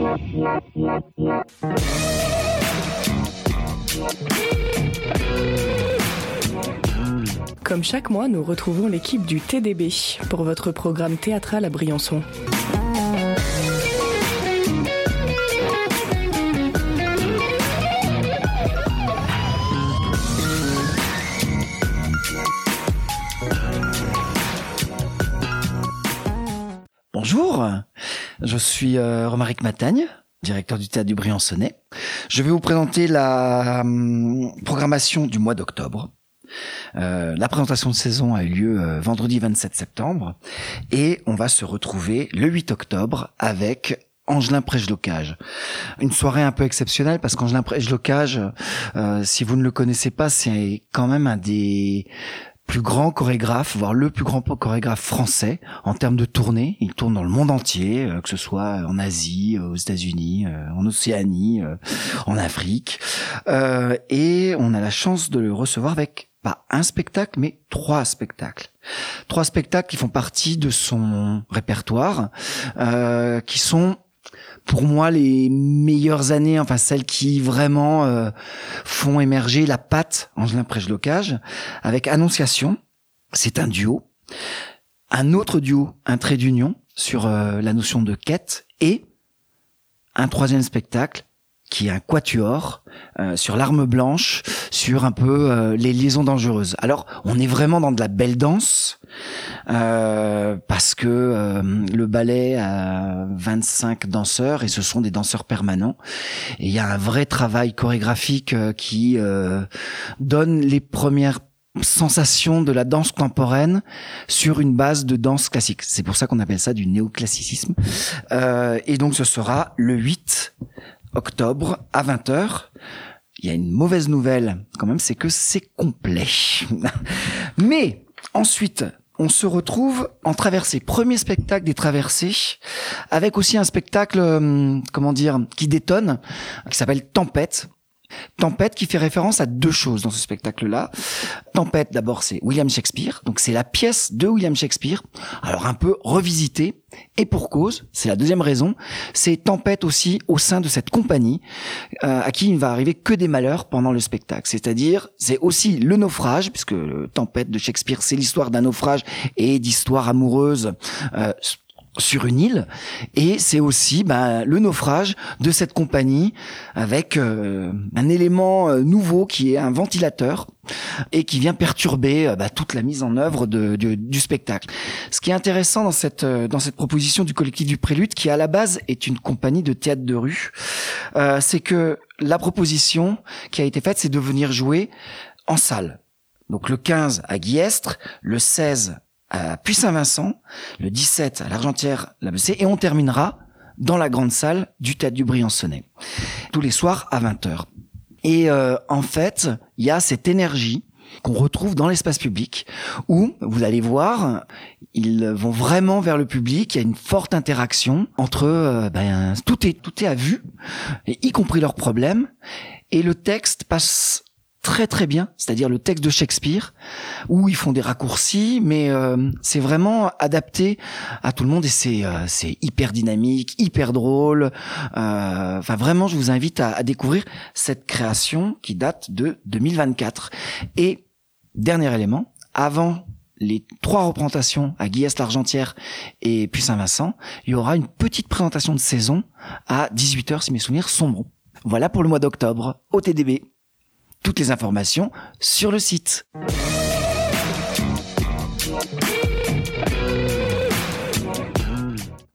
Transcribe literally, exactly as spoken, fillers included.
Comme chaque mois, nous retrouvons l'équipe du T D B pour votre programme théâtral à Briançon. Bonjour, je suis euh, Romaric Matagne, directeur du théâtre du Briançonnais. Je vais vous présenter la hum, programmation du mois d'octobre. Euh, la présentation de saison a eu lieu euh, vendredi vingt-sept septembre et on va se retrouver le huit octobre avec Angelin Prejlocage. Une soirée un peu exceptionnelle parce qu'Angelin Prejlocage, euh, si vous ne le connaissez pas, c'est quand même un des plus grand chorégraphe, voire le plus grand chorégraphe français en termes de tournée. Il tourne dans le monde entier, euh, que ce soit en Asie, euh, aux États-Unis, euh, en Océanie, euh, en Afrique. Euh, et on a la chance de le recevoir avec pas un spectacle, mais trois spectacles. Trois spectacles qui font partie de son répertoire, euh, qui sont pour moi les meilleures années, enfin celles qui vraiment euh, font émerger la patte Angelin Prejlocage, avec Annonciation, c'est un duo, un autre duo, un trait d'union sur euh, la notion de quête, et un troisième spectacle qui est un quatuor euh, sur l'arme blanche, sur un peu euh, les liaisons dangereuses. Alors, on est vraiment dans de la belle danse, euh, parce que euh, le ballet a vingt-cinq danseurs, et ce sont des danseurs permanents. Et il y a un vrai travail chorégraphique euh, qui euh, donne les premières sensation de la danse contemporaine sur une base de danse classique. C'est pour ça qu'on appelle ça du néoclassicisme. Euh, et donc, ce sera le huit octobre à vingt heures. Il y a une mauvaise nouvelle quand même, c'est que c'est complet. Mais ensuite, on se retrouve en traversée. Premier spectacle des traversées, avec aussi un spectacle, euh, comment dire, qui détonne, qui s'appelle Tempête. Tempête qui fait référence à deux choses dans ce spectacle-là. Tempête, d'abord, c'est William Shakespeare. Donc, c'est la pièce de William Shakespeare. Alors, un peu revisitée. Et pour cause, c'est la deuxième raison. C'est Tempête aussi au sein de cette compagnie, euh, à qui il ne va arriver que des malheurs pendant le spectacle. C'est-à-dire, c'est aussi le naufrage, puisque le Tempête de Shakespeare, c'est l'histoire d'un naufrage et d'histoires amoureuses, euh, sur une île, et c'est aussi bah, le naufrage de cette compagnie avec euh, un élément euh, nouveau qui est un ventilateur et qui vient perturber euh, bah, toute la mise en œuvre de, de, du spectacle. Ce qui est intéressant dans cette euh, dans cette proposition du collectif du Prélude, qui à la base est une compagnie de théâtre de rue, euh, c'est que la proposition qui a été faite, c'est de venir jouer en salle. Donc le quinze à Guillestre, le seize à Puy-Saint-Vincent, le dix-sept à l'Argentière, l'A B C, et on terminera dans la grande salle du théâtre du Briançonnais, tous les soirs à vingt heures. Et euh, en fait, il y a cette énergie qu'on retrouve dans l'espace public, où, vous allez voir, ils vont vraiment vers le public, il y a une forte interaction entre, euh, ben, tout est, tout est à vue, et y compris leurs problèmes, et le texte passe très très bien, c'est-à-dire le texte de Shakespeare, où ils font des raccourcis, mais euh, c'est vraiment adapté à tout le monde, et c'est euh, c'est hyper dynamique, hyper drôle. Euh, enfin vraiment, je vous invite à, à découvrir cette création qui date de deux mille vingt-quatre. Et dernier élément, avant les trois représentations à Guillestre-l'Argentière et puis Saint-Vincent, il y aura une petite présentation de saison à dix-huit heures si mes souvenirs sont bons. Voilà pour le mois d'octobre au T D B. Toutes les informations sur le site.